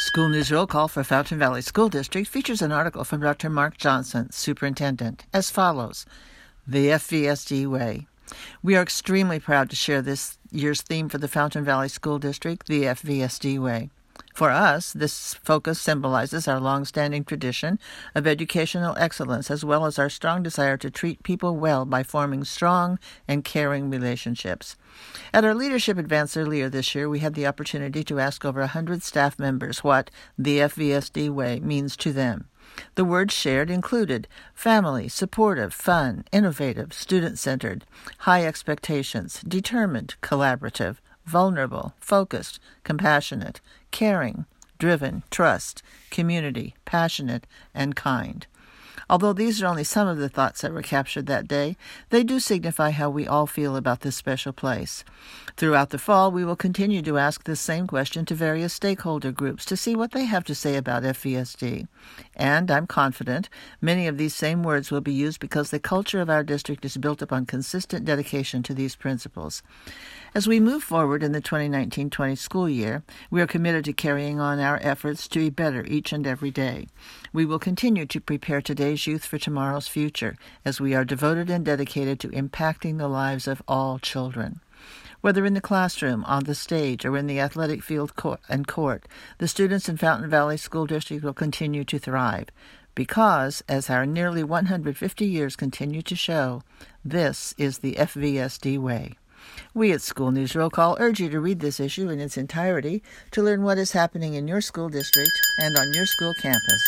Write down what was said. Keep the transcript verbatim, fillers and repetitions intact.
School News Roll Call for Fountain Valley School District features an article from Doctor Mark Johnson, Superintendent, as follows: The F V S D Way. We are extremely proud to share this year's theme for the Fountain Valley School District, the F V S D Way. For us, this focus symbolizes our long-standing tradition of educational excellence, as well as our strong desire to treat people well by forming strong and caring relationships. At our leadership advance earlier this year, we had the opportunity to ask over one hundred staff members what the F V S D Way means to them. The words shared included family, supportive, fun, innovative, student-centered, high expectations, determined, collaborative, vulnerable, focused, compassionate, caring, driven, trust, community, passionate, and kind. Although these are only some of the thoughts that were captured that day, they do signify how we all feel about this special place. Throughout the fall, we will continue to ask this same question to various stakeholder groups to see what they have to say about F V S D. And I'm confident many of these same words will be used because the culture of our district is built upon consistent dedication to these principles. As we move forward in the twenty nineteen twenty school year, we are committed to carrying on our efforts to be better each and every day. We will continue to prepare today's youth for tomorrow's future, as we are devoted and dedicated to impacting the lives of all children. Whether in the classroom, on the stage, or in the athletic field court and court, the students in Fountain Valley School District will continue to thrive. Because, as our nearly one hundred fifty years continue to show, this is the F V S D Way. We at School News Roll Call urge you to read this issue in its entirety to learn what is happening in your school district and on your school campus.